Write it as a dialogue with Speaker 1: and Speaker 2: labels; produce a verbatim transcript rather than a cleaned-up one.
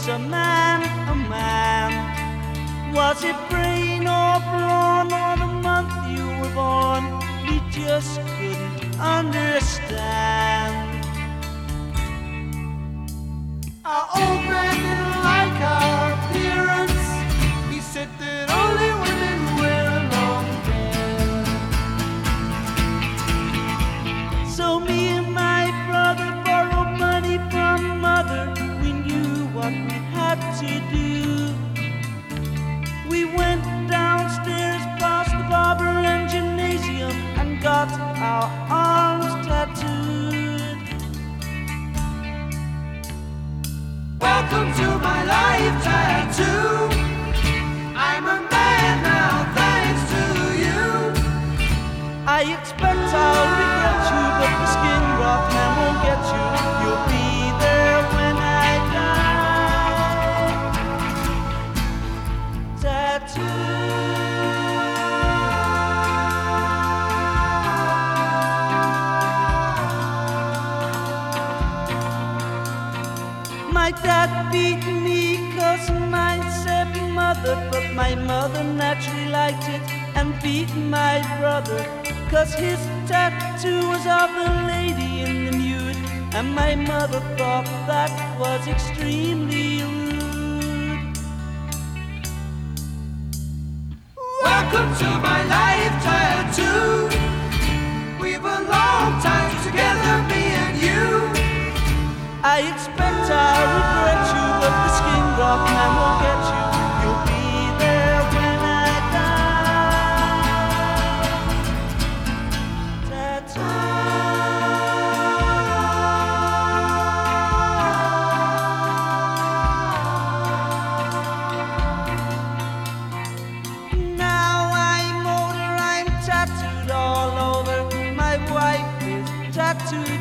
Speaker 1: was a man, a man. Was it brain or brawn or the month you were born? We just couldn't understand.
Speaker 2: Our old man didn't like our appearance. He said that only women wear long hair.
Speaker 1: So me and my brother borrowed money from mother. We knew what we had to do. We went downstairs past the barber and gymnasium and got our arms tattooed.
Speaker 2: Welcome to my life tattoo. I'm a man now, thanks to you.
Speaker 1: I expect I'll regret you, but the skin rock man won't get you. You'll be there when I die. Tattoo. My dad beat me cause mine said mother, but my mother naturally liked it and beat my brother cause his tattoo was of the lady in the nude, and my mother thought that was extremely rude.
Speaker 2: Welcome to my life tattoo. We've a long time together, me and you.
Speaker 1: I expect I'll regret you, but the skin rock man won't get you. You'll be there when I die. Tattoo. Now I'm older, I'm tattooed all over. My wife is tattooed